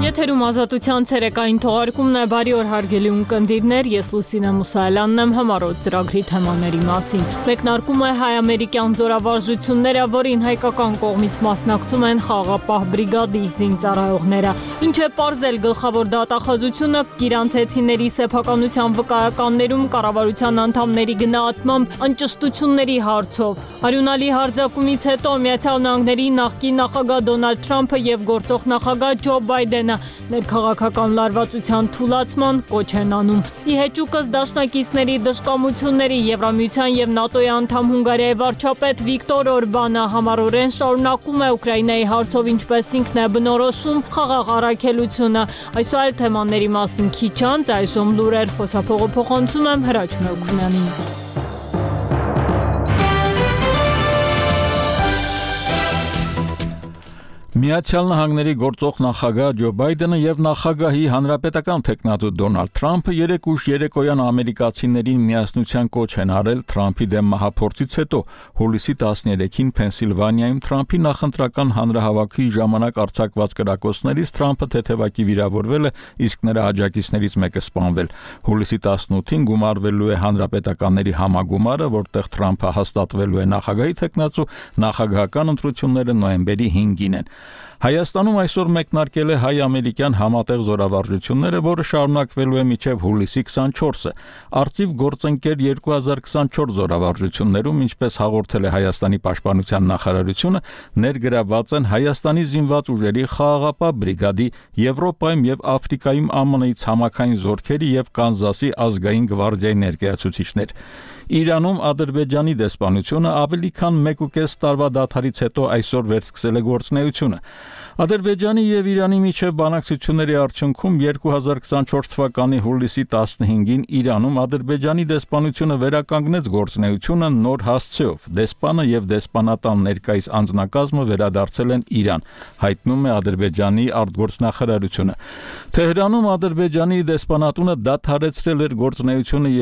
Եթերում ազատության ցերեկային թողարկումն է, բարի օր հարգելի ունկնդիրներ, ես Լուսինե Մուսայելյանն եմ համառոտ ծրագրի թեմաների մասին։ Մեկնարկում է հայ-ամերիկյան զորավարժությունները, որին հայկական կողմից մասնակցում են խաղաղապահ բրիգադի զինծառայողները։ Ինչ է պարզել գլխավոր դատախազությունը կիրանցեցիների սեփականության վկայականներում կառավարության անդամների գնահատմամբ անճշտությունների հարցով։ Արյունալի հարձակումից հետո Միացյալ Նահանգների նախկին նախագահ Դոնալդ Թրամփը եւ գործող նախագահ Ջո Բայդենը ներքաղաքական լարվածության թուլացման կոչ են անում։ Ի հեճուկս դաշնակիցների դժկամությունների Եվրամիության եւ ՆԱՏՕ-ի անդամ Հունգարիայի վարչապետ Վիկտոր Օրբանը համառորեն շարունակում է Ուկրաինայի հարցով ինչպես ինքն է բնորոշում խաղաղ առաքելությունը։ Այսօր այլ թեմաների մասին քիչ անց այժմ լուրեր խոսափողոցում եմ Հրաչ Մելքունյանին։ Միացյալ Նահանգների գործող նախագահ Ջո Բայդենը եւ նախագահի հանրապետական թեկնածու Դոնալդ Թրամփը երեկ ուշ երեկոյան ամերիկացիներին միասնության կոչ են արել Թրամփի դեմ մահափորձից հետո հուլիսի 13-ին Փենսիլվանիայում Թրամփի նախընտրական հանրահավաքի ժամանակ արձակված կրակոցներից Թրամփը թեթևակի վիրավորվել է, իսկ նրա աջակիցներից մեկը սպանվել։ Հուլիսի 18-ին գումարվելու է հանրապետականների համագումարը, որտեղ Թրամփը հաստատվելու է նախագահի թեկնածու, նախագահական ընտրությունները նոյեմբերի 5-ին են։ Հայաստանում այսօր մեկնարկել է հայ-ամերիկյան համատեղ զորավարժությունները, որը շարունակվելու է մինչև հուլիսի 24-ը։ Արծիվ գործընկեր 2024 զորավարժություններում, ինչպես հաղորդել է Հայաստանի պաշտպանության նախարարությունը, ներգրավված են Հայաստանի զինված ուժերի խաղաղապահ բրիգադի, Եվրոպայում եւ Աֆրիկայում ԱՄՆ-ի ցամաքային զորքերի եւ Կանզասի ազգային գվարդիայի ներկայացուցիչներ։ Իրանում Ադրբեջանի դեսպանությունը ավելի քան 1.5 տարվա դադարից հետո այսօր վերսկսել է գործունեությունը։ Ադրբեջանի եւ Իրանի միջև բանակցությունների արդյունքում 2024 թվականի հուլիսի 15-ին Իրանում Ադրբեջանի դեսպանությունը վերականգնեց գործունեությունը նոր հասցեով։ Դեսպանը եւ դեսպանատան ներկայիս անձնակազմը վերադարձել են Իրան, հայտնում է Ադրբեջանի արտգործնախարարությունը։ Թեհրանում Ադրբեջանի դեսպանատունը դադարեցրել էր գործունեությունը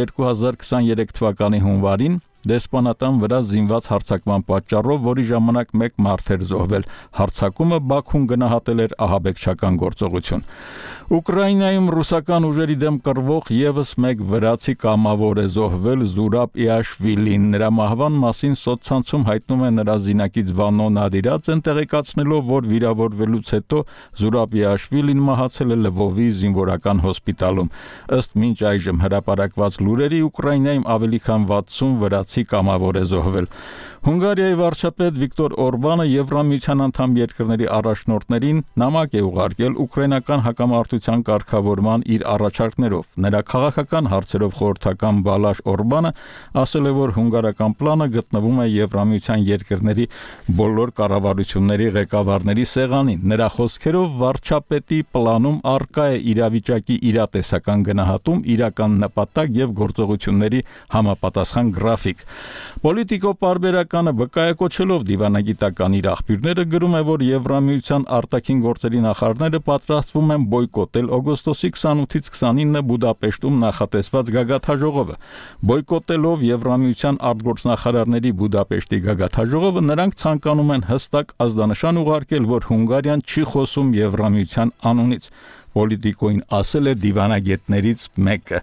2023 թվականի հունվարին դեսպանատան վրա զինված հարձակման պատճառով, որի ժամանակ 1 մարդ էր զոհվել։ Հարձակումը Բաքուն գնահատել էր ահաբեկչական գործողություն։ Ուկրաինայում ռուսական ուժերի դեմ կռվող եւս 1 վրացի կամավոր է զոհվել Զուրաբ Իաշվիլին։ Նրա մահվան մասին սոցցանցում հայտնում է նրա զինակից Վանո Նադիրաձեն, տեղեկացնելով, որ վիրավորվելուց հետո Զուրաբ Իաշվիլին մահացել է Լվովի զինվորական հոսպիտալում։ Ըստ մինչ այժմ հրապարակված լուրերի Ուկրաինայում ավելի քան 60 վրացի կամավոր է զոհվել։ Հունգարիայի վարչապետ Վիկտոր Օրբանը Եվրամիության անդամ երկրների առաջնորդներին նամակ է ուղարկել ուկրաինական հակամարտության կարգավորման իր առաջարկներով։ Նրա քաղաքական հարցերով խորհրդական Բալաշ Օրբանը ասել է, որ հունգարական պլանը գտնվում է Եվրամիության երկրների բոլոր կառավարությունների ղեկավարների սեղանին։ Նրա խոսքերով վարչապետի պլանում առկա է իրավիճակի իրատեսական գնահատում, իրական նպատակ եւ գործողությունների համապատասխան գրաֆիկ։ Պոլիտիկո պարբերականը վկայակոչելով դիվանագիտական իր աղբյուրները գրում է, որ Եվրամիության արտաքին գործերի նախարարները պատրաստվում են բոյկոտել օգոստոսի 28-ից 29-ը Բուդապեշտում նախատեսված գագաթաժողովը։ Բոյկոտելով Եվրամիության արտգործնախարարների Բուդապեշտի գագաթաժողովը, նրանք ցանկանում են հստակ ազդանշան ուղարկել, որ Հունգարիան չի խոսում Եվրամիության անունից։ Պոլիտիկոին ասել է դիվանագետներից մեկը։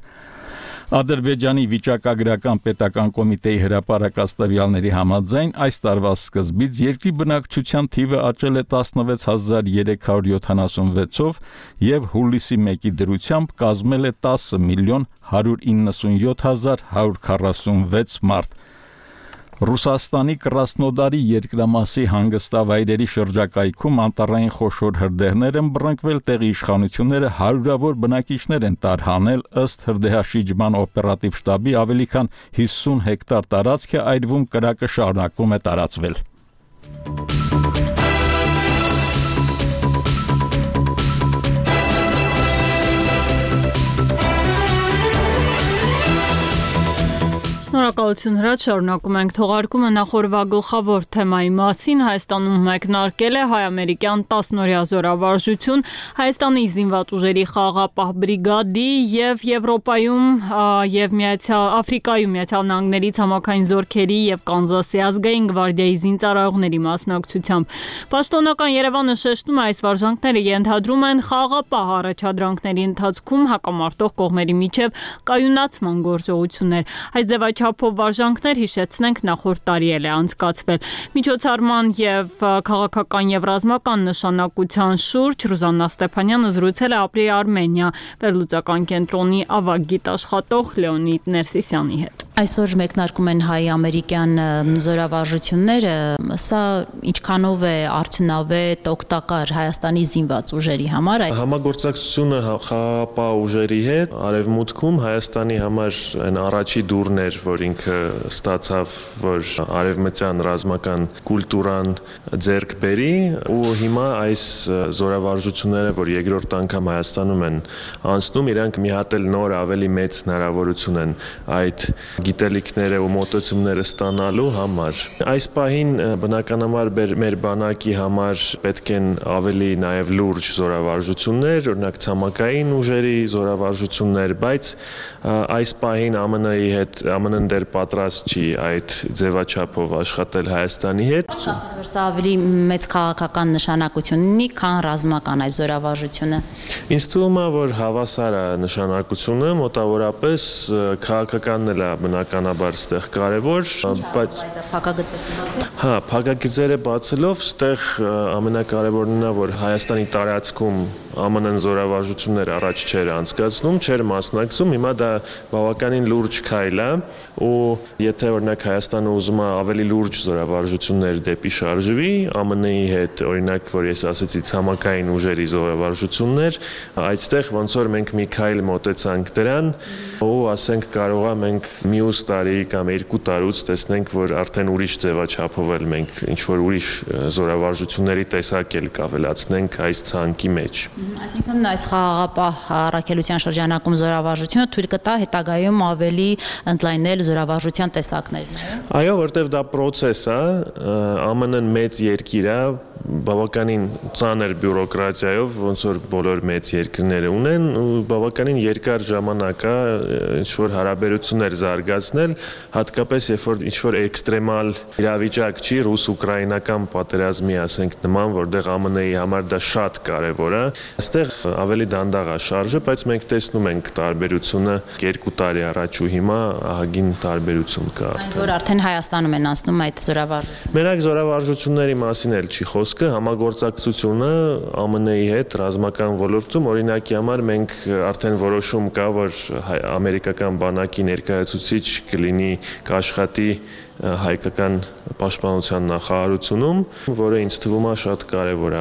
Ադրբեջանի վիճակագրական պետական կոմիտեի հրապարակած տվյալների համաձայն այս տարվա սկզբից երկրի բնակչության թիվը աճել է 16376-ով եւ հուլիսի 1-ի դրությամբ կազմել է 10.197.146 մարդ։ Ռուսաստանի Կրասնոդարի երկրամասի հանգստավայրերի շրջակայքում անտառային խոշոր հրդեհներ են բռնկվել, տեղի իշխանությունները հարյուրավոր բնակիչներ են տարհանել, ըստ հրդեհաշիջման օպերատիվ շտաբի ավելի քան 50 հեկտար տարածք է այրվում, կրակը շարունակվում է տարածվել։ Շնորհակալություն Հրաչ, շարունակում ենք թողարկումը նախորդ գլխավոր թեմայի մասին Հայաստանում մեկնարկել է հայ-ամերիկյան 10-օրյա զորավարժություն Հայաստանի զինված ուժերի խաղաղապահ բրիգադի եւ Եվրոպայում եւ Աֆրիկայում Միացյալ Նահանգների ցամաքային զորքերի եւ Կանզասի ազգային գվարդիայի զինծառայողների մասնակցությամբ։ Պաշտոնական Երևանը շեշտում է այս վարժանքները ենթադրում են խաղաղապահ առաջադրանքների ընթացքում հակամարտող կողմերի միջև կայունացման գործողություններ։ Այս ձևաչափով վարժանքներ հիշեցնենք նախորդ տարի է անցկացվել։ Միջոցառման եւ քաղաքական եւ ռազմական նշանակության շուրջ Ռուզաննա Ստեփանյանը զրուցել է Ապրի Արմենիա վերլուծական կենտրոնի ավագ գիտաշխատող Լեոնիդ Ներսիսյանի հետ։ Այսօր մեկնարկում են հայ-ամերիկյան զորավարժությունները, սա ինչքանով է արդյունավետ, օգտակար Հայաստանի զինված ուժերի համար։ Համագործակցությունը խաղաղապահ ուժերի հետ արևմուտքում Հայաստանի համար այն առաջի դուրն էր, որ ինքը ստացավ, որ արևմտյան ռազմական կուլտուրան ձեռք բերի, ու հիմա այս զորավարժությունները, որ երկրորդ անգամ Հայաստանում են անցնում, իրանք մի հատ էլ նոր ավելի մեծ հնարավորություն են այդ գիտելիքները ու մոտեցումները ստանալու համար։ Այս պահին բնականաբար մեր բանակի համար պետք են ավելի նաև լուրջ զորավարժություններ, օրինակ ցամաքային ուժերի զորավարժություններ, բայց այս պահին ԱՄՆ-ի հետ ԱՄՆ-ն դեռ պատրաստ չի այդ ձևաչափով աշխատել Հայաստանի հետ։ Սա ավելի մեծ քաղաքական նշանակություն ունի, քան ռազմական այս զորավարժությունը։ Ինձ թվում է, որ հավասար է նշանակությունը, մոտավորապես քաղաքականն էլ է բնականաբար ստեղ կարևոր, բայց փակագծերը բացելով ստեղ ամենակարևորն է, որ Հայաստանի տարածքում ԱՄՆ-ն զորավարժություններ առաջ չէր անցկացնում, չէր մասնակցում, հիմա դա բավականին լուրջ քայլ է, ու եթե օրինակ Հայաստանը ուզում է ավելի լուրջ զորավարժություններ դեպի շարժվի, ԱՄՆ-ի հետ, օրինակ, որ ես ասեցի ցամաքային ուժերի զորավարժություններ, այստեղ ոնց որ մենք մի քայլ մոտեցանք դրան, ու ասենք կարող է մենք մյուս տարի կամ 2 տարուց տեսնենք, որ արդեն ուրիշ ձևաչափով էլ մենք ինչ-որ ուրիշ զորավարժությունների տեսակ էլ կավելացնենք այս ցանկի մեջ։ Այսինքն այս խաղաղապահ առաքելության շրջանակում զորավարժությունը թույլ կտա հետագայում ավելի ընդլայնել զորավարժության տեսակներն։ Այո, որտեվ դա process է, ԱՄՆ-ն մեծ երկիր է, բավականին ծանր բյուրոկրատիայով, ոնց որ բոլոր մեծ երկրները ունեն, ու բավականին երկար ժամանակ է ինչ-որ հարաբերություններ զարգացնել, հատկապես երբ որ ինչ-որ էքստրեմալ իրավիճակ չի, ռուս-ուկրաինական պատերազմի, ասենք, նման, որտեղ ԱՄՆ-ի համար դա շատ կարևոր է, այստեղ ավելի դանդաղ է շարժը, բայց մենք տեսնում ենք տարբերությունը 2 տարի առաջ ու հիմա ահագին տարբերություն կա արդեն։ Այն որ արդեն Հայաստանում են անցնում այդ զորավարժությունները։ Մենակ զորավարժությունների մասին էլ չի խոսքը, համագործակցությունը ԱՄՆ-ի հետ ռազմական ոլորտում, օրինակի համար մենք արդեն որոշում կա, որ ամերիկական բանակի ներկայացուցիչ կլինի կաշխատի հայկական պաշտպանության նախարարությունում, որը ինձ թվում է շատ կարևոր է։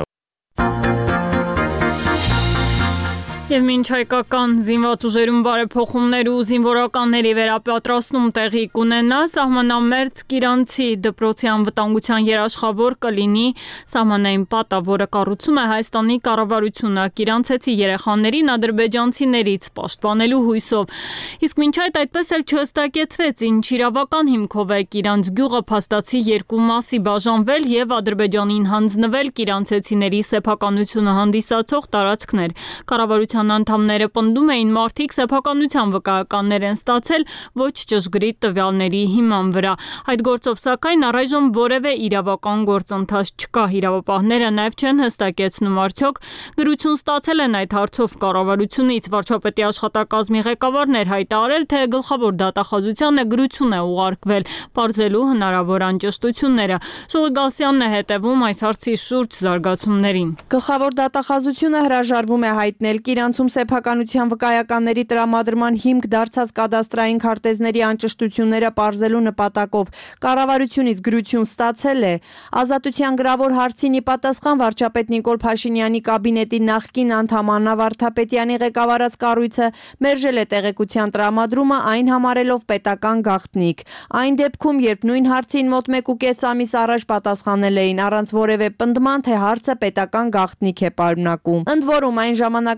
Եվ մինչ հայկական զինված ուժերում բարեփոխումներ ու զինվորականների վերապատրաստում տեղի կունենա, սահմանամերձ Կիրանցի դպրոցի անվտանգության երաշխավոր կլինի սահմանային պատը, որը կառուցում է Հայաստանի կառավարությունը կիրանցեցի երեխաներին ադրբեջանցիներից պաշտպանելու հույսով։ Իսկ մինչ այդպես էլ չհստակեցվեց, ինչ իրավական հիմքով է Կիրանց գյուղը փաստացի երկու մասի բաժանվել եւ Ադրբեջանին հանձնվել կիրանցեցիների սեփականությունը հանդիսացող տարածքներ։ Կառավարության անդամները պնդում էին մարդիկ սեփականության վկայականներ են ստացել ոչ ճշգրիտ տվյալների հիման վրա։ Այդ գործով սակայն առայժմ որևէ իրավական գործընթաց չկա։ Իրավապահները նաև չեն հստակեցնում արդյոք գրություն ստացել են այդ հարցով կառավարությունից։ Վարչապետի աշխատակազմի ղեկավարն էր հայտարարել, թե գլխավոր դատախազությանը գրություն է ուղարկվել բարձելու հնարավոր անճշտությունները։ Շուլի Գալսյանն է հետևում այս հարցի շուրջ զարգացումներին։ Գլխավոր դատախազությունը հրաժարվում է հայտնել Կիրանցում սեփականության վկայականների տրամադրման հիմք դարձած կադաստրային քարտեզների անճշտությունները պարզելու նպատակով կառավարությունից գրություն ստացել է։ Ազատության գրավոր հարցին ի պատասխան վարչապետ Նիկոլ Փաշինյանի կաբինետի նախկին անդամ Աննա Վարդապետյանի ղեկավարած կառույցը մերժել է տեղեկության տրամադրումը, այն համարելով պետական գաղտնիք։ Այն դեպքում, երբ նույն հարցին մոտ 1.5 ամիս առաջ պատասխանել էին առանց որևէ պնդման, թե հարցը պետական գաղտնիք է պարունակում։ Ընդ որում այն ժամանակ ասել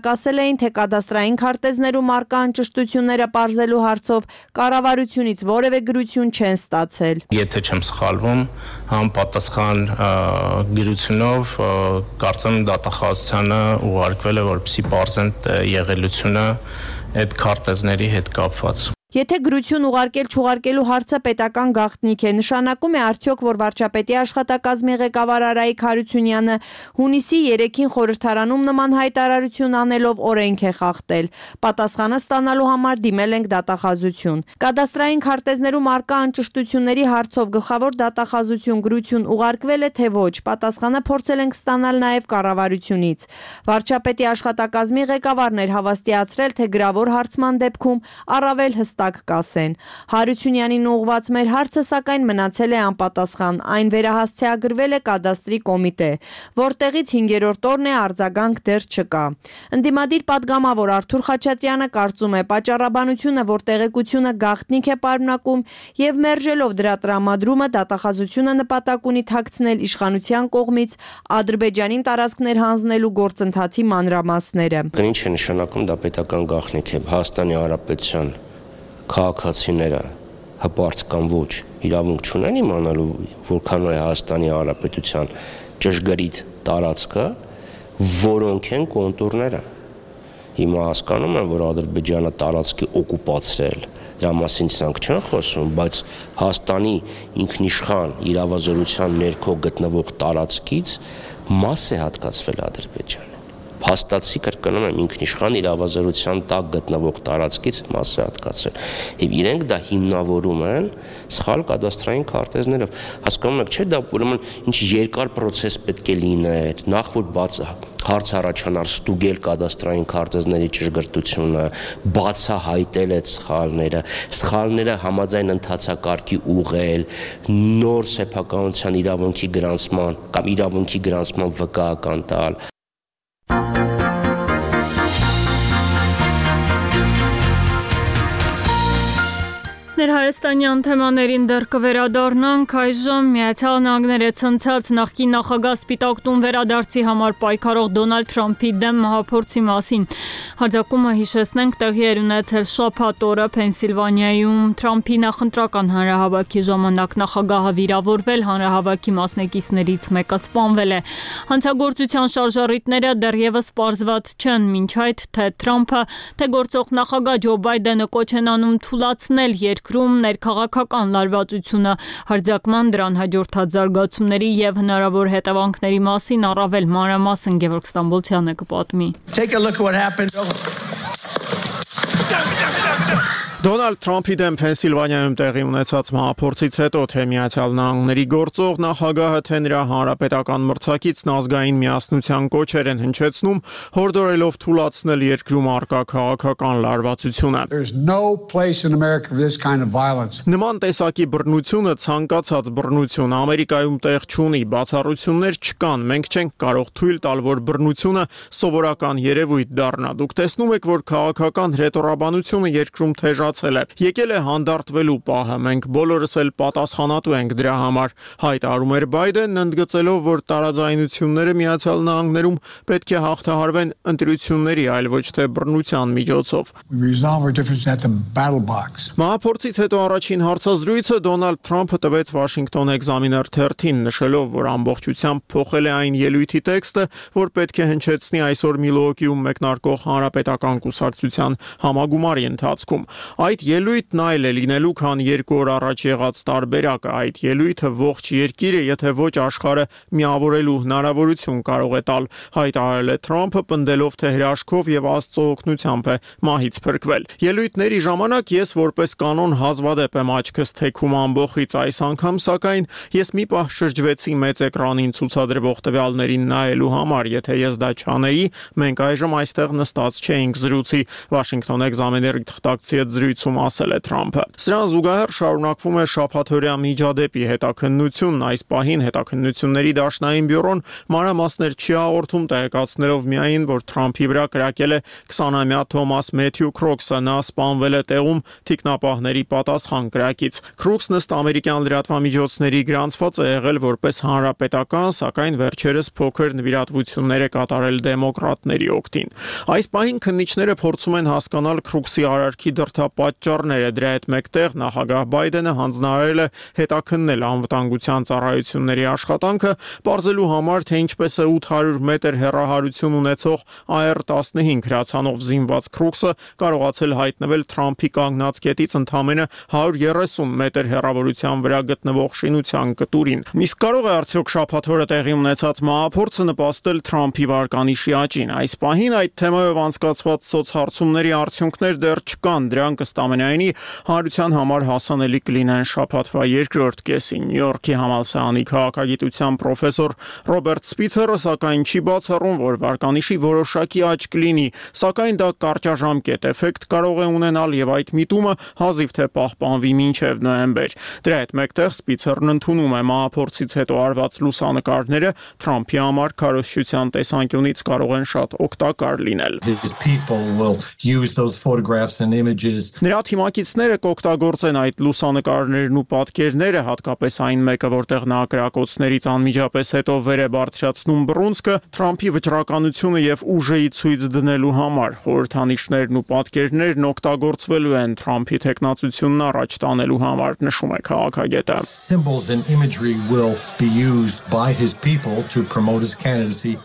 էին, թե կադաստրային քարտեզներում առկա անճշտությունները պարզելու հարցով կառավարությունից որևէ գրություն չեն ստացել։ Եթե չեմ սխալվում, համապատասխան գրությունով կարծեմ դատախազությանը ուղարկվել է, որպեսզի պարզեն եղելությունը այդ քարտեզների հետ կապված։ Եթե գրություն ուղարկել-չուղարկելու հարցը պետական գաղտնիք է, նշանակում է արդյոք, որ վարչապետի աշխատակազմի ղեկավար Արայիկ Հարությունյանը հունիսի 3-ին խորհրդարանում նման հայտարարություն անելով օրենք է խախտել։ Պատասխանը ստանալու համար դիմել ենք դատախազություն։ Կադաստրային քարտեզներում առկա անճշտությունների հարցով գլխավոր դատախազություն գրություն ուղարկվել է, թե ոչ, պատասխանը փորձել ենք ստանալ նաև կառավարությունից։ Վարչապետի աշխատակազմի ղեկավարն էր հավաստիացրել, թե գրավոր հարցման դեպքում առավել հստակ կասեն։ Հարությունյանին ուղղված մեր հարցը սակայն մնացել է անպատասխան, այն վերահասցեագրվել է կադաստրի կոմիտե, որտեղից 5-րդ օրն է արձագանք դեռ չկա։ Ընդդիմադիր падգամավոր Արթուր Խաչատրյանը կարծում է, պատճառաբանությունը, որ տեղեկությունը գաղտնիք է պարունակում եւ մերժելով դրա տրամադրումը դատախազությունը նպատակ ունի թաքցնել իշխանության կողմից Ադրբեջանին տարածքներ հանձնելու գործընթացի մանրամասները։ Ինչ է նշանակում դա պետական գաղտնիք է Հայաստանի Հանրապետության քաղաքացիները հպարտ կամ ոչ իրավունք չունեն իմանալու որքան է Հայաստանի Հանրապետության ճշգրիտ տարածքը, որոնք են կոնտուրները։ Հիմա հասկանում եմ, որ Ադրբեջանը տարածքի օկուպացրել, դրա մասին ցանկ չեն խոսում, բայց Հայաստանի ինքնիշխան իրավազորության ներքո գտնվող տարածքից մաս է հատկացվել Ադրբեջանը։ Փաստացի կրկնում եմ ինքնիշխան իրավազորության տակ գտնվող տարածքից մաս է հատկացել։ Եվ իրենք դա հիմնավորում են սխալ կադաստրային քարտեզներով։ Հասկանում եք, չէ՞ դա ուրեմն ինչ երկար process պետք է լիներ, նախ որ հարց առաջանար ստուգել կադաստրային քարտեզների ճշգրտությունը, բացահայտել այդ սխալները համաձայն ընթացակարգի ուղղել, նոր սեփականության իրավունքի գրանցման կամ իրավունքի գրանցման վկայական տալ։ Ներհայաստանյան թեմաներին դեռ կվերադառնանք, այժմ Միացյալ Նահանգները ցնցած նախկին նախագահ Սպիտակ տուն վերադարձի համար պայքարող Դոնալդ Թրամփի դեմ մահափորձի մասին։ Հարձակումը, հիշեցնենք, տեղի էր ունեցել շաբաթ օրը Փենսիլվանիայում։ Թրամփի նախընտրական հանրահավաքի ժամանակ նախագահը վիրավորվել, հանրահավաքի մասնակիցներից մեկը սպանվել է։ Հանցագործության շարժառիթները դեռևս պարզված չեն, մինչ այդ թե Թրամփը, թե գործող նախագահ Ջո Բայդենը կոչ են անում թուլացնել երկրում ներքաղաքական լարվածությունը, հարձակման դրան հաջորդած զարգացումների եւ հնարավոր հետևանքների մասին առավել մանրամասն Գևորգ Ստամբոլցյանը կպատմի։ Դոնալդ Թրամփի դեմ Փենսիլվանիայում տեղի ունեցած մահափորձից հետո թե Միացյալ Նահանգների գործող նախագահը, թե նրա հանրապետական մրցակիցն ազգային միասնության կոչեր են հնչեցնում, հորդորելով թուլացնել երկրում առկա քաղաքական լարվածությունը։ Նման տեսակի բռնությունը ցանկացած բռնություն Ամերիկայում տեղ չունի, բացառություններ չկան, մենք չենք կարող թույլ տալ, որ բռնությունը սովորական երևույթ դառնա։ Դուք տեսնում եք, որ քաղաքական հրետորաբանությունը երկրում թեժացել է։ Եկել է հանդարտվելու պահը, մենք բոլորս էլ պատասխանատու ենք դրա համար, հայտարարում էր Բայդենն, ընդգծելով, որ տարաձայնությունները Միացյալ Նահանգներում պետք է հաղթահարվեն ընտրությունների, այլ ոչ թե բռնության միջոցով։ Մահափորձից հետո առաջին հարցազրույցը Դոնալդ Թրամփը տվեց Washington Examiner թերթին, նշելով, որ ամբողջությամբ փոխել է այն ելույթի տեքստը, որ պետք է հնչեցնի այսօր Միլուոկիում մեկնարկող հանրապետական կուսակցության համագումարի ընթացքում։ Այդ ելույթն այլ է լինելու, քան 2 օր առաջ եղած տարբերակը։ Այդ ելույթը ողջ երկիրը, եթե ոչ աշխարհը միավորելու հնարավորություն կարող է տալ, հայտարարել է Թրամփը, պնդելով, թե հրաշքով եւ Աստծո օգնությամբ է մահից փրկվել։ Ելույթների ժամանակ ես որպես կանոն հազվադեպ եմ աչքս թեքում ամբողից, այս անգամ սակայն ես մի պահ շրջվեցի մեծ էկրանին ցուցադրվող տվյալներին նայելու համար, եթե ես դա չանեի, մենք այժմ այստեղ նստած չէինք զրուցի։ Washington Examiner-ի թղթակցի հետ զրույցում ասել է Թրամփը։ Սրան զուգահեռ շարունակվում է շաբաթօրյա միջադեպի հետաքննությունն, այս պահին հետաքննությունների դաշնային բյուրոն մանրամասներ չի հաղորդում, տեղեկացնելով միայն, որ Թրամփի վրա կրակել է 20-ամյա Թոմաս Մեթյու Քրոքսը, նա սպանվել է տեղում թիկնապահների պատասխան կրակից։ Քրոքսն ըստ ամերիկյան լրատվամիջոցների գրանցված է եղել որպես հանրապետական, սակայն վերջերս փոքր նվիրատվություններ է կատարել դեմոկրատների օգտին։ Այս պահին քննիչները փորձում են հասկանալ Քրոքսի արարքի դրդապատճառները, դրա հետ մեկտեղ նախագահ Բայդենը հանձնարարել է հետաքննել անվտանգության ծառայությունների աշխատանքը, պարզելու համար, թե ինչպես է 800 մետր հեռահարություն ունեցող AR-15 հրացանով զինված Քրոքսը կարողացել հայտնվել Թրամփի կանգնած կետից ընդամենը 130 մետր հեռավորության վրա գտնվող շինության կտուրին։ Իսկ կարող է արդյոք շաբաթօրը տեղի ունեցած մահափորձը նպաստել Թրամփի վարկանիշի աճին։ Այս պահին այդ թեմայով անցկացված սոցհարցումների արդյունքներ դեռ չկան, դրանք ըստ ամենայնի հանրության համար հասանելի կլինեն շաբաթվա երկրորդ կեսին։ Նյու Յորքի համալսարանի քաղաքագիտության պրոֆեսոր Ռոբերտ Սպիցերը սակայն չի բացառում, որ վարկանիշի որոշակի աճ կլինի, սակայն դա կարճաժամկետ էֆեկտ կարող է ունենալ եւ այդ միտումը հազիվ թե պահպանվի մինչեւ նոյեմբեր։ Դրա հետ մեկտեղ Սպիցերն ընդունում է մահափորձից հետո արված լուսանկարները Թրամփի համար քարոզչության տեսանկյունից կարող են շատ օգտակար լինել։ Նրա թիմակիցները կօգտագործեն այդ լուսանկարներն ու պատկերները, հատկապես այն մեկը, որտեղ նա կրակոցներից անմիջապես հետո վեր է բարձրացնում բռունցքը, Թրամփի վճռականությունը եւ ուժը ցույց դնելու համար։ Խորհրդանիշներն ու պատկերներն օգտագործվելու են Թրամփի թեկնածությունն առաջ տանելու համար, նշում է քաղաքագետը։ Symbols and imagery will be used by his people to promote his candidacy.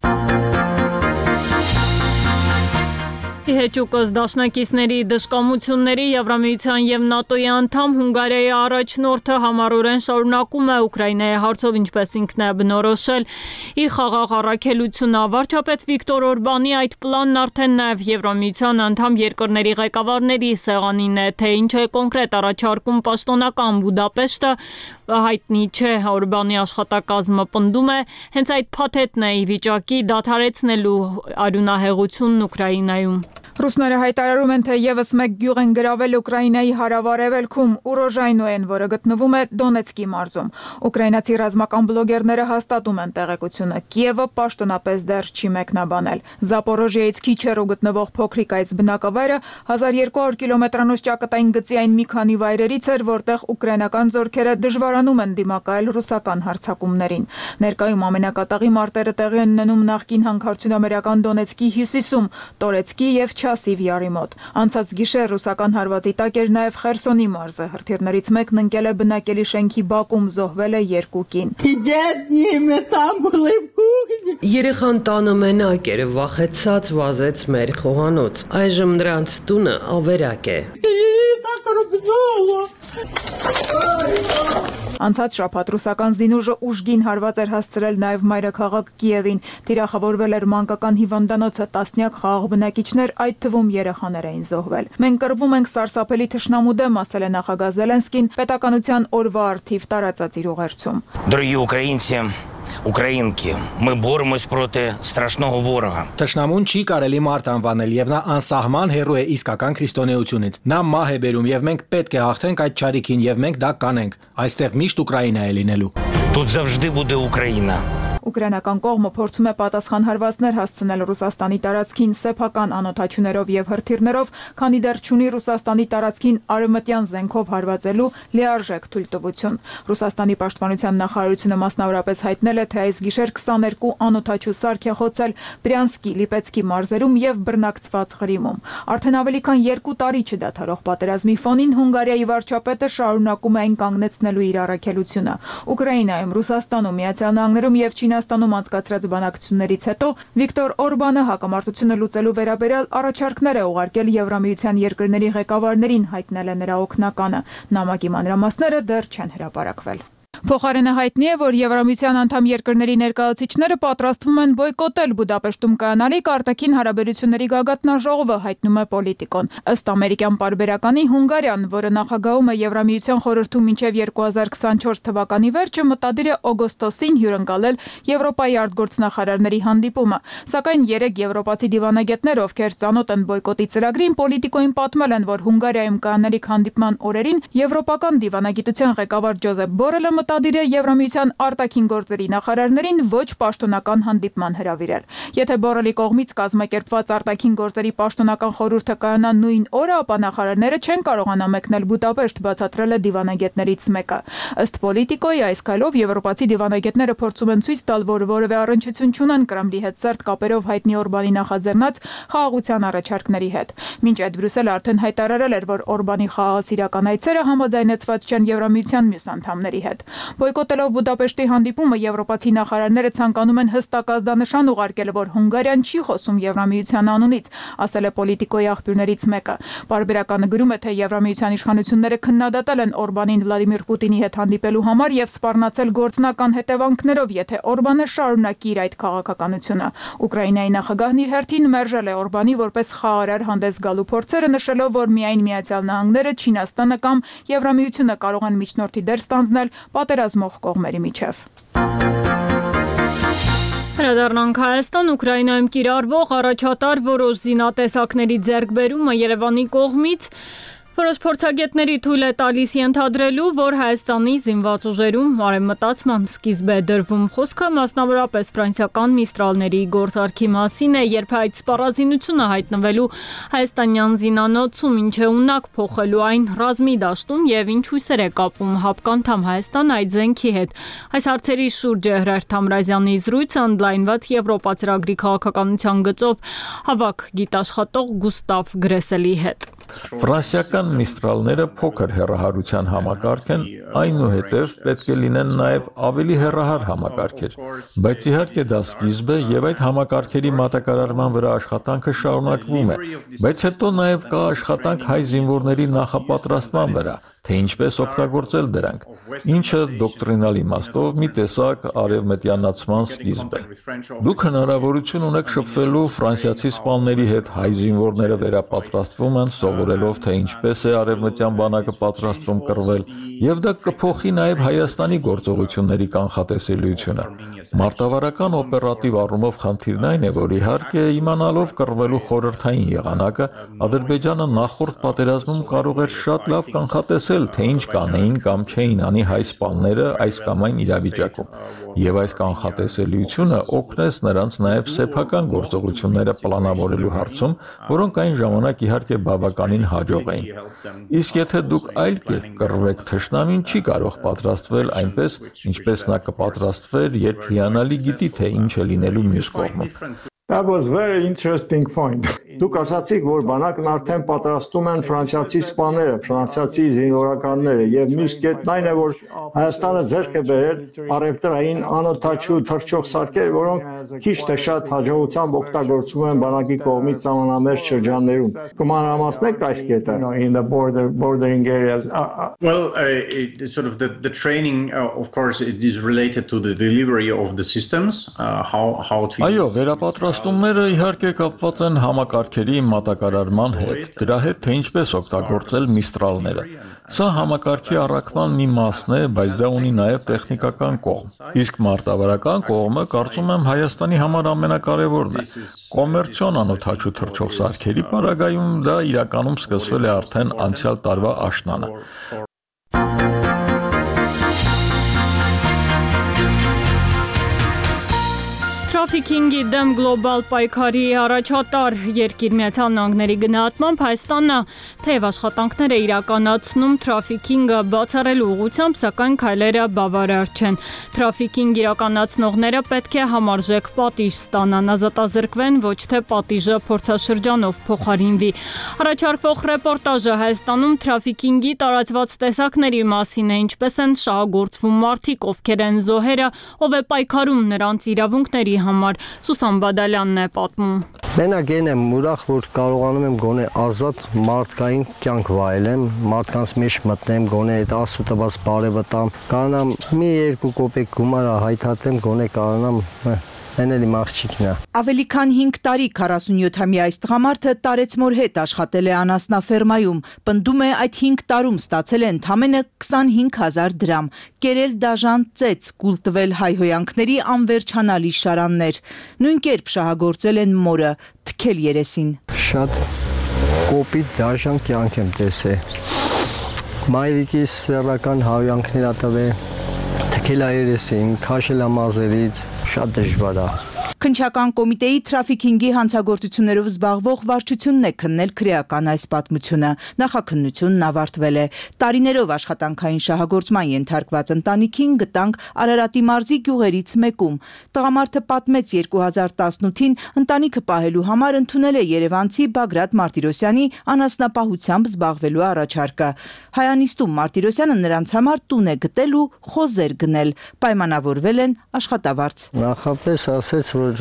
Իհեճուկս դաշնակիցների դժկամությունների Եվրամիության եւ ՆԱՏՕ-ի անդամ Հունգարիայի առաջնորդը համառորեն շարունակում է Ուկրաինայի հարցով ինչպես ինքն է բնորոշել իր խաղաղ առաքելությունը։ Վարչապետ Վիկտոր Օրբանի այդ պլանն արդեն նաեւ Եվրամիության անդամ երկրների ղեկավարների սեղանին է, թե ինչ է կոնկրետ առաջարկում պաշտոնական Բուդապեշտը հայտնի չէ։ Օրբանի աշխատակազմը պնդում է հենց այդ փաթեթն է ի վիճակի դադարեցնելու արյունահեղությունն Ուկրաինայում։ Ռուսները հայտարարում են, թե եւս մեկ գյուղ են գրավել Ուկրաինայի հարավարևելքում Ուրոժայնոեն, որը գտնվում է Դոնեցկի մարզում։ Ուկրաինացի ռազմական բլոգերները հաստատում են տեղեկությունը։ Կիևը պաշտոնապես դեռ չի մեկնաբանել։ Զապորոժիայից քիչ հեռու գտնվող փոքրիկ այս բնակավայրը 1200 կիլոմետրանոց ճակատային գծի այն մի քանի վայրերից էր, որտեղ ուկրաինական զորքերը դժվարանում են դիմակայել ռուսական հարձակումներին։ Ներկայում ամենակատաղի մարտերը տեղի են ունենում նախկին հանքարդյունաբերական Դոնեցկի հյուսիսում, Տորեցկի եւ Չասիվ յարի մոտ։ Անցած գիշեր ռուսական հարվածի տակ էր նաև Խերսոնի մարզը։ Հրթիռներից մեկն ընկել է բնակելի շենքի բակում, զոհվել է 2 կին։ Երեխան տանը մենակ էր, վախեցած վազեց մեր խոհանոց։ Այժմ նրանց տունը ավերակ է։ Անցած շաբաթ ռուսական զինուժը ուժգին հարված էր հասցրել նաև մայրաքաղաք Կիևին։ Թիրախավորվել էր մանկական հիվանդանոցը, տասնյակ խաղաղ բնակիչներ, այդ թվում երեխաներ էին զոհվել։ Մենք կռվում ենք սարսափելի թշնամու դեմ, ասել է նախագահ Զելենսկին պետականության օրվա առթիվ տարածած իր ուղերձում։ Дорогі українці, українки, ми боремось проти страшного ворога. Թշնամուն չի կարելի մարդ անվանել եւ նա անսահման հերո է իսկական քրիստոնեությունից։ Նա մահ է բերում եւ մենք պետք է հաղթենք այդ ճարիքին եւ մենք դա կանենք։ Այստեղ միշտ Ուկրաինա է լինելու։ Тут завжди буде Україна. Ուկրաինական կողմը փորձում է պատասխան հարվածներ հասցնել Ռուսաստանի տարածքին սեփական անօթաչուներով եւ հրթիռներով, քանի դեռ չունի Ռուսաստանի տարածքին արևմտյան զենքով հարվածելու լիարժեք թույլտվություն։ Ռուսաստանի պաշտպանության նախարարությունը մասնավորապես հայտնել է, թե այս գիշեր 22 անօթաչու սարք է խոցել Բրյանսկի, Լիպեցկի մարզերում եւ բռնակցված Ղրիմում։ Արդեն ավելի քան 2 տարի չդադարող պատերազմի ֆոնին Հունգարիայի վարչապետը շարունակում է այն կանգնեցնելու իր առաքելությունը։ Ուկրաինայում, Ռուսաստանում, Միացյալ Նահանգներում եւ Չինաստանում անցկացրած բանակցություններից հետո Վիկտոր Օրբանը հակամարտությունը լուծելու վերաբերյալ առաջարկներ է ուղարկել Եվրամիության երկրների ղեկավարներին, հայտնել է նրա օգնականը։ Նամակի մանրամասները դեռ չեն հրապարակվել։ Փոխարենը հայտնի է, որ Եվրամիության անդամ երկրների ներկայացուցիչները պատրաստվում են բոյկոտել Բուդապեշտում կայանալիք արտաքին հարաբերությունների գագաթնաժողովը, հայտնում է Պոլիտիկոն։ Ըստ ամերիկյան պարբերականի Հունգարիան, որը նախագահում է Եվրամիության խորհրդում մինչև 2024 թվականի վերջը, մտադիր է օգոստոսին հյուրընկալել Եվրոպայի արտգործնախարարների հանդիպումը։ Սակայն 3 եվրոպացի դիվանագետներ, ովքեր ծանոթ են բոյկոտի ծրագրին, Պոլիտիկոին պատմել են, որ Հունգարիայում կայանալիք հանդիպման օրերին եվրոպական դիվանագիտության ղեկավար Ջոզեփ Բորելը մտադիր է Եվրամիության արտաքին գործերի նախարարներին ոչ պաշտոնական հանդիպման հրավիրել։ Եթե Բորելի կողմից կազմակերպված արտաքին գործերի պաշտոնական խորհուրդը կայանա նույն օրը, ապա նախարարները չեն կարողանա մեկնել Բուդապեշտ, բացատրել է դիվանագետներից մեկը։ Ըստ Պոլիտիկոյի այս քայլով եվրոպացի դիվանագետները փորձում են ցույց տալ, որ որևէ առնչություն չունեն Կրեմլի հետ սերտ կապերով հայտնի Օրբանի նախաձեռնած խաղաղության առաջարկների հետ։ Մինչ այդ Բրյուսելը արդեն հայտարարել էր, որ Օրբանի խաղաղասիրական այցերը համաձայնեցված չեն Եվրամիության մյուս անդամների հետ։ Բոյկոտելով Բուդապեշտի հանդիպումը եվրոպացի նախարարները ցանկանում են հստակ ազդանշան ուղարկել, որ Հունգարիան չի խոսում Եվրամիության անունից, ասել է Պոլիտիկոյի աղբյուրներից մեկը։ Պարբերականը գրում է, թե Եվրամիության իշխանությունները քննադատել են Օրբանին Վլադիմիր Պուտինի հետ հանդիպելու համար եւ սպառնացել գործնական հետևանքներով, եթե Օրբանը շարունակի իր այդ քաղաքականությունը։ Ուկրաինայի նախագահն իր հերթին մերժել է Օրբանի որպես խաղարար հանդես գալու փորձերը, նշելով, որ միայն Միացյալ Նահանգները, Չինաստանը կամ Եվրամիությունը կարող են միջնորդի դեր ստանձնել պատերազմող կողմերի միջև։ Հրադառնանք Հայաստան, Ուկրաինայում կիրառվող առաջատար որոշ զինատեսակների ձեռքբերումը Երևանի կողմից որոշ փորձագետների թույլ է տալիս ենթադրելու, որ Հայաստանի զինված ուժերում արևմտացման սկիզբ է դրվում։ Խոսքը մասնավորապես ֆրանսիական Միստրալների գործարքի մասին է, երբ այդ սպառազինությունը հայտնվելու հայաստանյան զինանոցում, ինչ է ունակ փոխելու այն ռազմի դաշտում եւ ինչ հույսեր է կապում հապկանդամ Հայաստան այդ զենքի հետ։ Այս հարցերի շուրջ է Հրարտ Համրազյանի զրույցը ընդլայնված Եվրոպա ծրագրի քաղաքականության գծով հավաք գիտաշխատող Գուստավ Գրեսելի հետ։ Ֆրանսիական Միստրալները փոքր հեռահարության համակարգ են, այնուհետև պետք է լինեն նաև ավելի հեռահար համակարգեր, բայց իհարկե դա սկիզբ է եւ այդ համակարգերի մատակարարման վրա աշխատանքը շարունակվում է, բայց հետո նաև կա աշխատանք հայ զինվորների նախապատրաստման վրա, թե ինչպես օգտագործել դրանք, ինչը դոկտրինալ իմաստով մի տեսակ արևմտյանացման սկիզբ է։ Դուք հնարավորություն ունեք շփվելու ֆրանսիացի սպաների հետ, հայ զինվորները վերապատրաստվում են, սովորելով, թե ինչպես է արևմտյան բանակը պատրաստվում կռվել, եւ դա կփոխի նաև Հայաստանի գործողությունների կանխատեսելիությունը։ Մարտավարական օպերատիվ առումով խնդիրն այն է, որ իհարկե իմանալով կռվելու խորհրդային եղանակը, Ադրբեջանը նախորդ պատերազմում կարող էր շատ լավ կանխատեսել, թե ինչ կանեին կամ չէին անի հայ սպաները այս կամ այն իրավիճակում, եւ այս կանխատեսելիությունը օգնեց նրանց նաև սեփական գործողությունները պլանավորելու հարցում, որոնք այն ժամանակ իհարկե բավականին հաջող էին։ Իսկ եթե դուք այլ կերպ կռվեք, թշնամին չի կարող պատրաստվել այնպես, ինչպես նա կպատրաստվեր, երբ հիանալի գիտի, թե ինչ է լինելու մյուս կողմում։ That was very interesting point. Դուք ասացիք, որ բանակն արդեն պատրաստում են ֆրանսիացի սպաները, ֆրանսիացի զինվորականները, եւ մյուս կետն այն է, որ Հայաստանը ձեռք է բերել առևտրային անօթաչու թռչող սարքեր, որոնք քիչ թե շատ հաջողությամբ օգտագործվում են բանակի կողմից սահմանամերձ շրջաններում։ Կմանրամասնեք այս կետը in the bordering areas. Well, sort of the training, of course, it is related to the delivery of the systems, how to. Այո, վերապատրաստումները իհարկե կապված են համակարգերի մատակարարման հետ, դրա հետ թե ինչպես օգտագործել Միստրալները։ Սա համակարգի առաքման մի մասն է, բայց դա ունի նաև տեխնիկական կողմ։ Իսկ մարտավարական կողմը, կարծում եմ, Հայաստանի համար ամենակարևորն է։ Կոմերցիոն անօթաչու թռչող սարքերի պարագայում դա իրականում սկսվել է արդեն անցյալ տարվա աշնանը։ Թրաֆիքինգի դեմ գլոբալ պայքարի առաջատար երկիր Միացյալ Նահանգների գնահատմամբ Հայաստանը թեև աշխատանքներ է իրականացնում թրաֆիքինգը բացառելու ուղղությամբ, սակայն քայլերը բավարար չեն։ Թրաֆիքինգ իրականացնողները պետք է համարժեք պատիժ ստանան, ազատազրկվեն, ոչ թե պատիժը փորձաշրջանով փոխարինվի։ Առաջարկվող ռեպորտաժը Հայաստանում թրաֆիքինգի տարածված տեսակների մասին է, ինչպես են շահագործվում մարդիկ, ովքեր են զոհերը, ով է պայքարում նրանց իրավունքների համար։ Սուսան Բադալյանն է պատմում։ Մենակ եմ ուրախ, որ կարողանում եմ գոնե ազատ մարդկային կյանք վայելեմ, մարդկանց մեջ մտնեմ, գոնե այդ Աստծո տված բարևը տամ, կարողանամ մի 2 կոպեկ գումար հայթաթեմ, գոնե կարողանամ Էնելի մաղջիկն է։ Ավելի քան 5 տարի 47-ամյա այս տղամարդը տարեցմոր հետ աշխատել է անասնաֆերմայում, պնդում է այդ 5 տարում ստացել է ընդամենը 25,000 դրամ, կերել դաժան ծեծ, կուլ տվել հայհոյանքների անվերջանալի շարաններ, նույն կերպ շահագործել են մորը, թքել երեսին։ Շատ կոպիտ դաժան կյանք եմ տեսել։ Մայրիկիս սեռական հայհոյանքներ տվել, թքել երեսին, քաշել մազերից, շատ դժվար է։ Քննչական կոմիտեի թրաֆիքինգի հանցագործություններով զբաղվող վարչությունն է քննել քրեական այս պատմությունը։ Նախաքննությունն ավարտվել է։ Տարիներով աշխատանքային շահագործման ենթարկված ընտանիքին գտանք Արարատի մարզի գյուղերից մեկում։ Տղամարդը պատմեց 2018-ին ընտանիքը պահելու համար ընդունել է երևանցի Բագրատ Մարտիրոսյանի անասնապահությամբ զբաղվելու առաջարկը։ Հայանիստում Մարտիրոսյանը նրանց համար տուն է գտել ու խոզեր գնել։ Պայմանավորվել են աշխատավարձ։ Նախապես ասեց, որ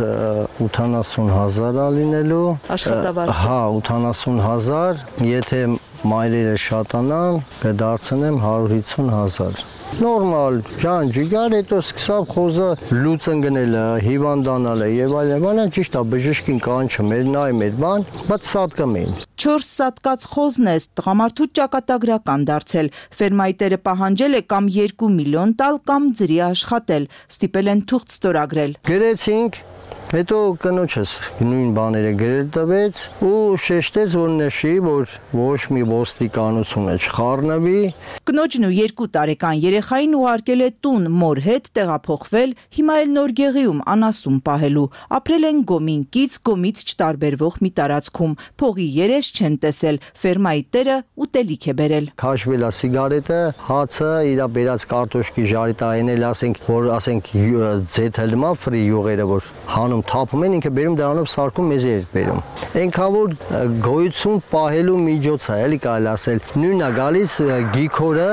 80,000 լինելու աշխատավարձը։ Հա, 80,000, եթե մայրերը շատանան, կդարձնեմ 150,000։ Նորմալ, ջան, ջիգար, հետո սկսավ խոզը լուծն գնելը, հիվանդանալը եւ այլն, ճիշտ է, բժշկին կանչը մեր նայ մեր բան, բայց սատկում էին։ 4 սատկած խոզն է տղամարդու ճակատագրական դարձել։ Ֆերմայի տերը պահանջել է կամ 2 միլիոն տալ, կամ ձրի աշխատել։ Ստիպել են թուղթ ստորագրել։ Գրեցինք, հետո կնոջս նույն բաները գրել տվեց ու շեշտեց, որ նշի, որ ոչ մի ոստիկանությունը չխառնվի։ Կնոջն ու 2 տարեկան երեխային ուղարկել է տուն, մոր հետ տեղափոխվել, հիմա էլ նոր գեղիում անասուն պահելու։ Ապրել են գոմինկից, գոմից չտարբերվող մի տարածքում։ Փողի երես չեն տեսել, ֆերմայի տերը ուտելիք է բերել։ Քաշվել է սիգարետը, հացը, իր բերած կարտոշկի ժարիտայինել, ասենք ձեթելմա ֆրի յուղերը, որ հանում թափում են, ինքը բերում դրանով սարքում մեզ էր բերում։ Այնքան որ գոյություն պահելու միջոց է, էլի կարելի ասել, նույնն է գալիս գիքորը,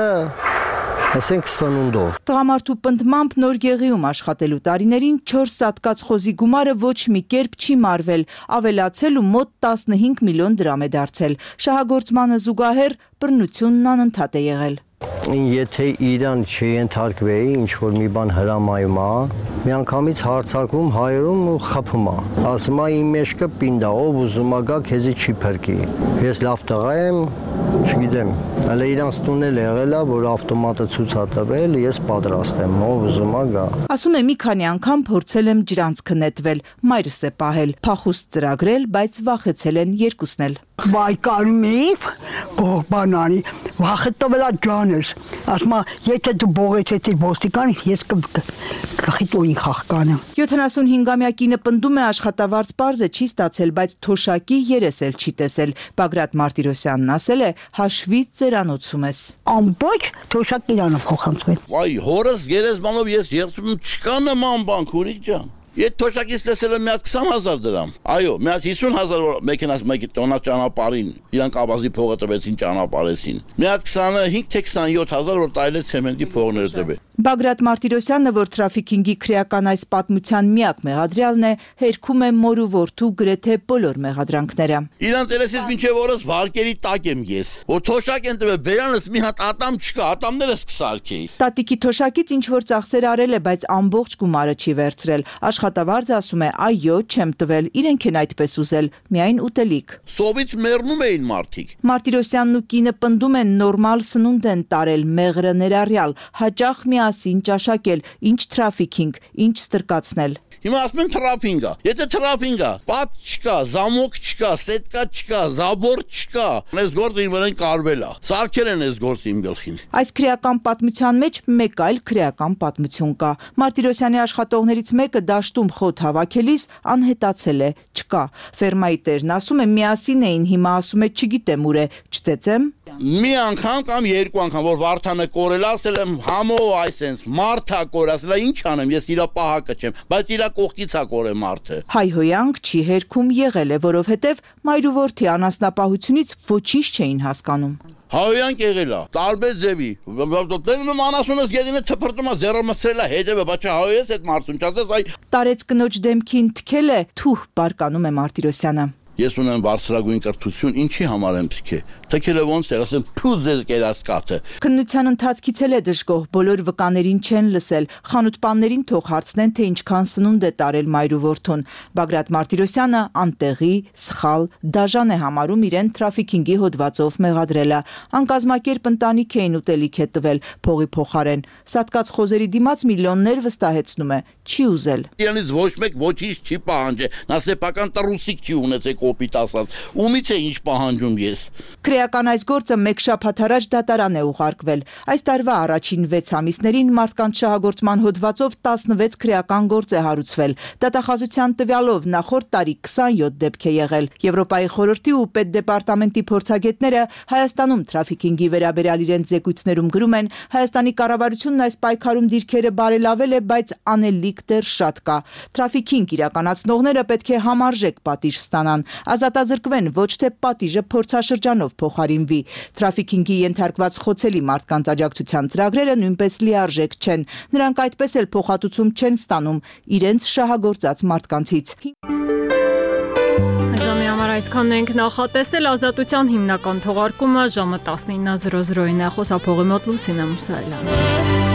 ասենք սնունդով։ Տղամարդու պնդմամբ նոր գեղիում աշխատելու տարիներին 4 սատկած խոզի գումարը ոչ մի կերպ չի մարվել, ավելացել ու մոտ 15 միլիոն դրամ է դարձել։ Շահագործմանը զուգահեռ բռնությունն անընդհատ է եղել։ Եթե իրան չենթարկվեի, ինչ որ մի բան հրամայում է, միանգամից հարցակվում հայերում ու խփում է։ Ասում է իմ մեջքը պինդա, ով ուզում է գա, քեզի չի փրկի։ Ես լավ տղա եմ, չգիտեմ, հələ իրանց տունն էլ եղել է, որ ավտոմատը ցույց է տվել, ես պատրաստ եմ, ով ուզում է գա։ Ասում է մի քանի անգամ փորձել եմ ջրանցքը նետվել, մայրս է պահել, փախուստ ծրագրել, բայց վախեցել են երկուսն էլ։ Բայկանում էի, բանանի, վախը տվել է ջանս, ասում է, եթե դու բողեցեցի ոստիկան, ես կխիտոյին խաղկանը։ 75-ամյա կինը պնդում է աշխատավարձ պարզը չի ստացել, բայց թոշակի երես էլ չի տեսել։ Բագրատ Մարտիրոսյանն ասել է, հաշվից ծերանոցում ես։ Ամբողջ թոշակ իրանը փոխանցվել։ Վայ, հորս գերեզմանով ես երդվում չկա նման բան, քուրիկ ջան։ Ետ թոշակից տեսել եմ մի հատ 20,000 դրամ։ Այո, մի հատ 50,000 որ մեքենաս մեկի տոնա ճանապարհին, իրանք ավազի փողը տվեցին ճանապարհեսին։ Մի հատ 25 թե 27,000 որ տայել է ցեմենտի փողները տվել։ Բագրատ Մարտիրոսյանը, որ թրաֆիքինգի քրեական այս պատմության միակ մեղադրյալն է, հերքում է մոր ու որդու գրեթե բոլոր մեղադրանքները։ Իրանց երեսից մինչև օրս վարկերի տակ եմ ես։ Որ թոշակ են տվել, բերանս մի հատ ատամ չկա, ատամներս կսարքեի։ Տատիկի թոշակից ինչ որ ծախսեր արել է, բայց ամբողջ գումարը չի վերցրել։ Աշխատավարձը ասում է, այո, չեմ տվել, իրենք են այդպես ուզել, միայն ուտելիք։ Սովից մեռնում էին մարդիկ։ Մարտիրոսյանն ու կինը պնդում են նորմալ սնունդ են տարել, մեղրը ներառյալ, հաճախ միասին ճաշակել, ինչ թրաֆիքինգ, ինչ ստրկացնել։ Հիմա ասում են թրափինգ է։ Եթե թրափինգ է, պատ չկա, զամոկ չկա, սետկա չկա, զաբոր չկա։ Այս գործը իմ վրան կարվել է։ Սարքել են այս գործը իմ գլխին։ Այս քրեական պատմության մեջ մեկ այլ քրեական պատմություն կա։ Մարտիրոսյանի աշխատողներից մեկը դաշտում խոտ հավաքելիս անհետացել է, չկա։ Ֆերմայի տերն ասում է միասին էին, հիմա ասում է չգիտեմ ուր է, չծեծեմ։ Մի անգամ կամ 2 անգամ որ Վարդանը կորել ասել եմ համո այսենց մարդա կոր ասել ինչ անեմ ես իրա պահակը չեմ բայց իրա կողքից է կորե մարդը հայհոյանք չի հերքում եղել է որովհետև մայր ու որդի անասնապահությունից ոչինչ չէին հասկանում Հայոյանք եղել է, տարբեր ձևի։ Դեռ անասունս գեդինը թփրտում է, զերո մսրել է, հետևը, բայց հայոյես այդ մարդուն չասես, այ Տարեց կնոջ դեմքին թքել է, թուհ բարկանում է Մարտիրոսյանը։ Ես ունեմ բարձրագույն կրթություն, ինչի համար եմ թքե։ Թքելը ոնց է, ասեմ, փու ձեզ կերասկաթը։ Քննության ընթացքից էլ է դժգոհ, բոլոր վկաներին չեն լսել, խանութպաններին թող հարցնեն, թե ինչքան սնունդ է տարել մայր ու որդուն։ Բագրատ Մարտիրոսյանը անտեղի, սխալ, դաժան է համարում իրեն թրաֆիքինգի հոդվածով մեղադրելը։ Անկազմակերպ ընտանիք էին ուտելիք է տվել, փողի փոխարեն։ Սատկած խոզերի դիմաց միլիոններ վստահեցնում է, չի ուզել։ Իրանից ոչ մեկ ոչինչ չի պահանջել, նա սեփական տրուսիկ չի ունեցել կոպիտ ասած։ Ումից է ինչ պահանջում ես։ Քրեական այս գործը մեկ շաբաթ առաջ դատարան է ուղարկվել։ Այս տարվա առաջին 6 ամիսներին մարդկանց շահագործման հոդվածով 16 քրեական գործ է հարուցվել։ Դատախազության տվյալով նախորդ տարի 27 դեպք է եղել։ Եվրոպայի խորհրդի ու պետդեպարտամենտի փորձագետները Հայաստանում թրաֆիքինգի վերաբերյալ իրենց զեկույցներում գրում են, Հայաստանի կառավարությունն այս պայքարում դիրքերը բարելավել է, բայց անելիք դեռ շատ կա։ Թրաֆիքինգ իրականացնողները պետք է համարժեք պատիժ ստանան, ազատազրկվեն, ոչ թե պատիժը փորձաշրջանով փոխարինվի։ Թրաֆիքինգի ենթարկված խոցելի մարդկանց աջակցության ծրագրերը նույնպես լիարժեք չեն։ Նրանք այդպես էլ փոխհատուցում չեն ստանում իրենց շահագործած մարդկանցից։ Ժամի համար այսքանն ենք նախատեսել ազատության հիմնական թողարկումը ժամը 19:00-ին է խոսափողի մոտ Լուսինե Մուսալյան։